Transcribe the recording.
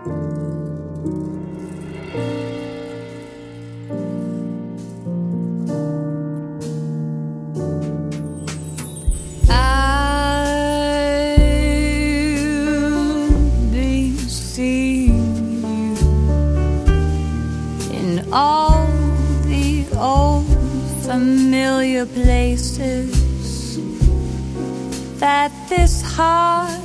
All the old familiar places that this heart